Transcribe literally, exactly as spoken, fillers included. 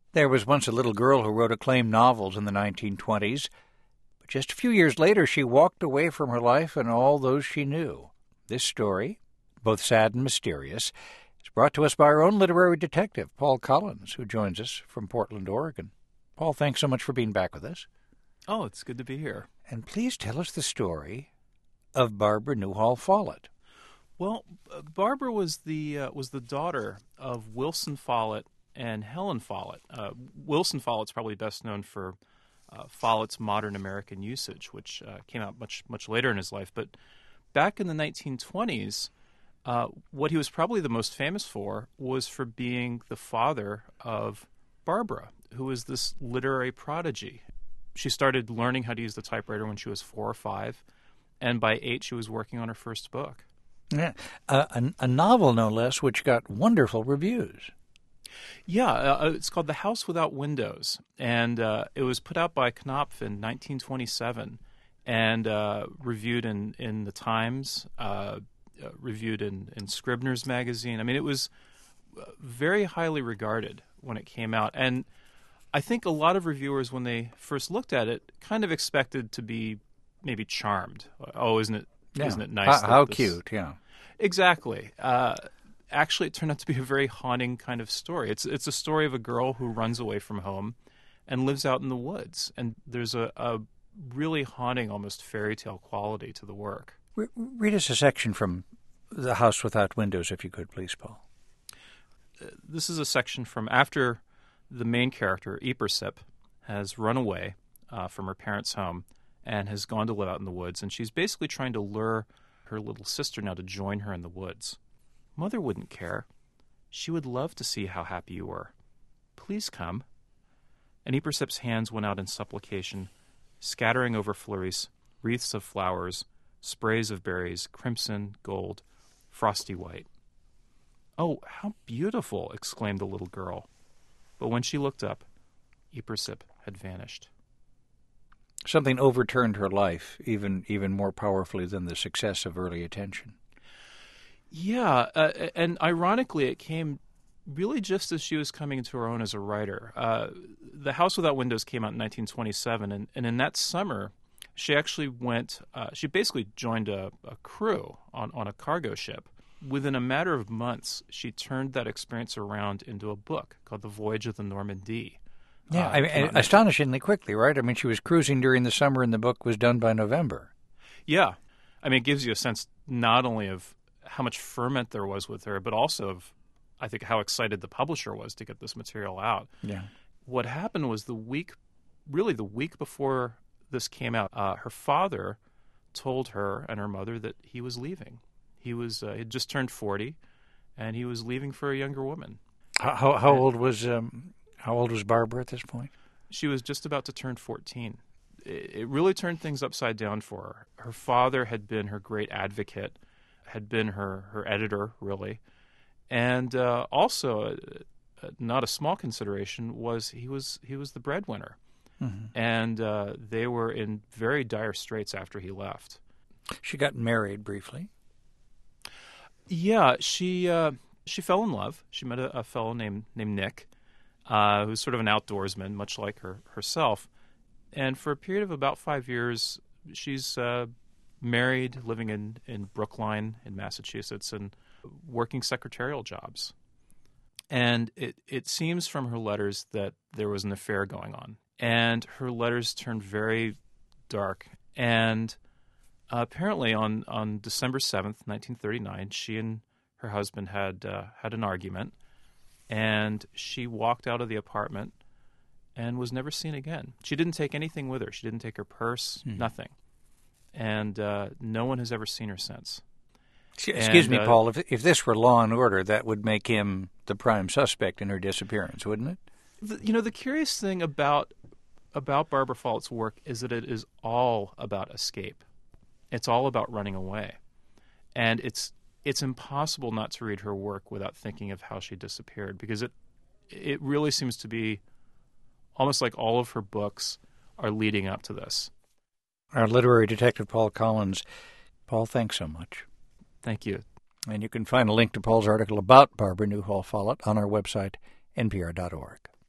There was once a little girl who wrote acclaimed novels in the nineteen twenties, but just a few years later she walked away from her life and all those she knew. This story, both sad and mysterious, is brought to us by our own literary detective, Paul Collins, who joins us from Portland, Oregon. Paul, thanks so much for being back with us. Oh, it's good to be here. And please tell us the story of Barbara Newhall Follett. Well, Barbara was the uh, was the daughter of Wilson Follett and Helen Follett. Uh, Wilson Follett's probably best known for uh, Follett's Modern American Usage, which uh, came out much much later in his life. But back in the nineteen twenties, uh, what he was probably the most famous for was for being the father of Barbara, who was this literary prodigy. She started learning how to use the typewriter when she was four or five, and by eight she was working on her first book. Yeah, uh, a, a novel, no less, which got wonderful reviews. Yeah, uh, it's called The House Without Windows, and uh, it was put out by Knopf in nineteen twenty-seven and uh, reviewed in, in The Times, uh, uh, reviewed in, in Scribner's magazine. I mean, it was very highly regarded when it came out, and I think a lot of reviewers, when they first looked at it, kind of expected to be maybe charmed. Oh, isn't it? Yeah. Isn't it nice? How, how this... cute, yeah. Exactly. Uh, actually, it turned out to be a very haunting kind of story. It's it's a story of a girl who runs away from home and lives out in the woods. And there's a, a really haunting, almost fairy tale quality to the work. Re- read us a section from The House Without Windows, if you could, please, Paul. Uh, this is a section from after the main character, Ypersip, has run away uh, from her parents' home and has gone to live out in the woods, and she's basically trying to lure her little sister now to join her in the woods. Mother wouldn't care. She would love to see how happy you were. Please come. And Ypersip's hands went out in supplication, scattering over flurries, wreaths of flowers, sprays of berries, crimson, gold, frosty white. Oh, how beautiful, exclaimed the little girl. But when she looked up, Ypersip had vanished. Something overturned her life even even more powerfully than the success of early attention. Yeah, uh, and ironically, it came really just as she was coming into her own as a writer. Uh, The House Without Windows came out in nineteen twenty-seven, and, and in that summer, she actually went, uh, she basically joined a, a crew on, on a cargo ship. Within a matter of months, she turned that experience around into a book called The Voyage of the Normandy. Yeah, uh, I mean, astonishingly quickly, right? I mean, she was cruising during the summer, and the book was done by November. Yeah. I mean, it gives you a sense not only of how much ferment there was with her, but also of, I think, how excited the publisher was to get this material out. Yeah. What happened was the week, really the week before this came out, uh, her father told her and her mother that he was leaving. He was uh, he had just turned forty, and he was leaving for a younger woman. How how, how old was um, how old was Barbara at this point? She was just about to turn fourteen. It, it really turned things upside down for her. Her father had been her great advocate, had been her, her editor, really. And uh, also, uh, uh, not a small consideration, was he was he was the breadwinner. Mm-hmm. And uh, they were in very dire straits after he left. She got married briefly. Yeah, she uh, she fell in love. She met a, a fellow named named Nick, uh, who's sort of an outdoorsman, much like her herself. And for a period of about five years, she's uh, married, living in, in Brookline in Massachusetts, and working secretarial jobs. And it, it seems from her letters that there was an affair going on. And her letters turned very dark. And uh, apparently on, on December seventh, nineteen thirty-nine, she and her husband had uh, had an argument. And she walked out of the apartment and was never seen again. She didn't take anything with her. She didn't take her purse, hmm. nothing. And uh, no one has ever seen her since. Excuse and, me, uh, Paul, if if this were Law and Order, that would make him the prime suspect in her disappearance, wouldn't it? The, you know, the curious thing about about Barbara Follett's work is that it is all about escape. It's all about running away. And it's it's impossible not to read her work without thinking of how she disappeared, because it it really seems to be almost like all of her books are leading up to this. Our literary detective, Paul Collins. Paul, thanks so much. Thank you. And you can find a link to Paul's article about Barbara Newhall Follett on our website, N P R dot org.